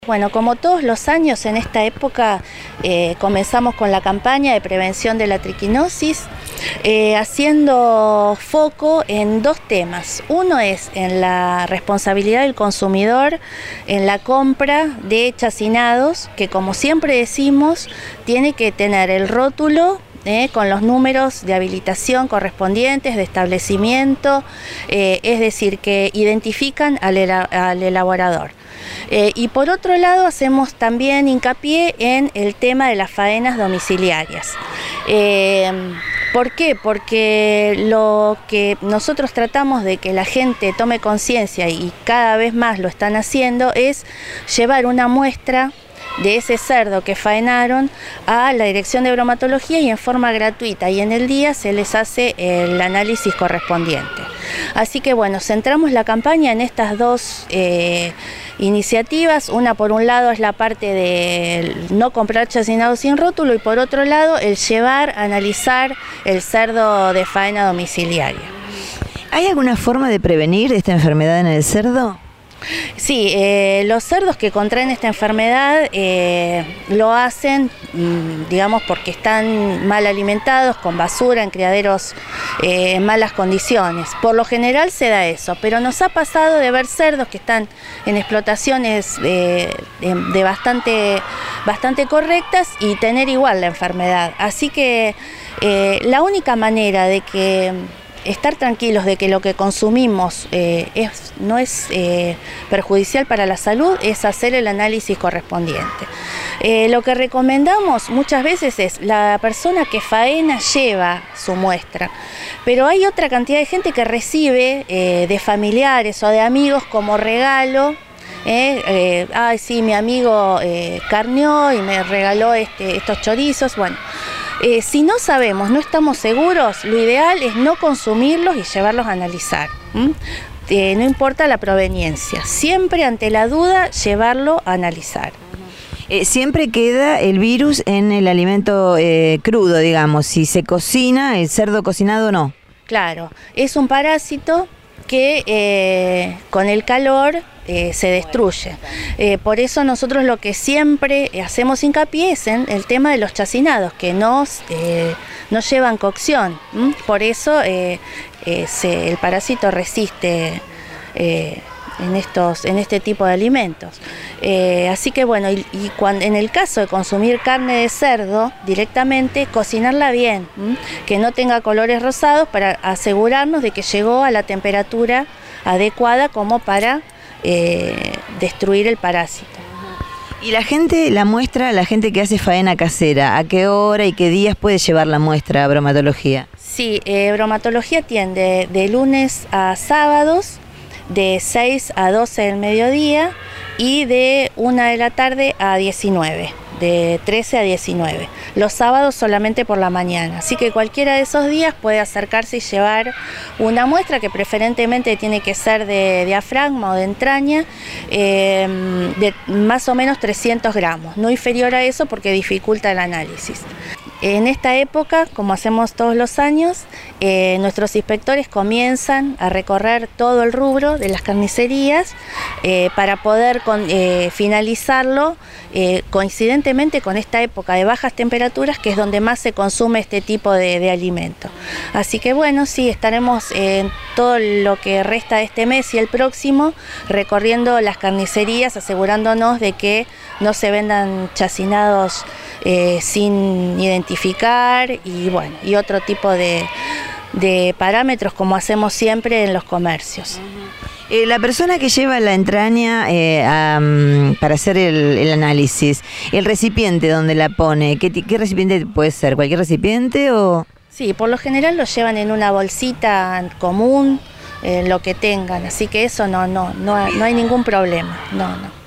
Bueno, como todos los años en esta época comenzamos con la campaña de prevención de la triquinosis, haciendo foco en dos temas. Uno es en la responsabilidad del consumidor en la compra de chacinados, que como siempre decimos, tiene que tener el rótulo con los números de habilitación correspondientes, de establecimiento, es decir, que identifican al elaborador. Y por otro lado hacemos también hincapié en el tema de las faenas domiciliarias. ¿Por qué? Porque lo que nosotros tratamos de que la gente tome conciencia, y cada vez más lo están haciendo, es llevar una muestra de ese cerdo que faenaron a la Dirección de Bromatología y en forma gratuita, y en el día se les hace el análisis correspondiente. Así que bueno, centramos la campaña en estas dos iniciativas. Una, por un lado, es la parte de no comprar chacinado sin rótulo, y por otro lado el llevar a analizar el cerdo de faena domiciliaria. ¿Hay alguna forma de prevenir esta enfermedad en el cerdo? Sí, los cerdos que contraen esta enfermedad lo hacen, digamos, porque están mal alimentados, con basura, en criaderos en malas condiciones. Por lo general se da eso, pero nos ha pasado de ver cerdos que están en explotaciones bastante correctas y tener igual la enfermedad. Así que la única manera de que estar tranquilos de que lo que consumimos no es perjudicial para la salud es hacer el análisis correspondiente. Lo que recomendamos muchas veces es la persona que faena lleva su muestra, pero hay otra cantidad de gente que recibe de familiares o de amigos como regalo. Ay, sí, mi amigo carneó y me regaló estos chorizos. Bueno, si no sabemos, no estamos seguros, lo ideal es no consumirlos y llevarlos a analizar. No importa la proveniencia, siempre ante la duda llevarlo a analizar. Siempre queda el virus en el alimento crudo, digamos, si se cocina, el cerdo cocinado no. Claro, es un parásito que con el calor se destruye. Por eso nosotros lo que siempre hacemos hincapié es en el tema de los chacinados, que no llevan cocción. Por eso el parásito resiste en este tipo de alimentos. Así que bueno, en el caso de consumir carne de cerdo directamente, cocinarla bien, que no tenga colores rosados, para asegurarnos de que llegó a la temperatura adecuada como para destruir el parásito. Y la gente que hace faena casera, ¿a qué hora y qué días puede llevar la muestra a bromatología? Sí, bromatología atiende de lunes a sábados, de 6 a 12 del mediodía y de 1 de la tarde a 19, de 13 a 19. Los sábados solamente por la mañana, así que cualquiera de esos días puede acercarse y llevar una muestra, que preferentemente tiene que ser de diafragma o de entraña, de más o menos 300 gramos, no inferior a eso porque dificulta el análisis. En esta época, como hacemos todos los años, nuestros inspectores comienzan a recorrer todo el rubro de las carnicerías para poder finalizarlo coincidentemente con esta época de bajas temperaturas, que es donde más se consume este tipo de alimento. Así que bueno, sí, estaremos en todo lo que resta de este mes y el próximo recorriendo las carnicerías, asegurándonos de que no se vendan chacinados sin identificar y otro tipo de parámetros, como hacemos siempre en los comercios. La persona que lleva la entraña para hacer el análisis, el recipiente donde la pone, ¿qué recipiente puede ser? ¿Cualquier recipiente o...? Sí, por lo general lo llevan en una bolsita común, lo que tengan, así que eso no hay ningún problema, no.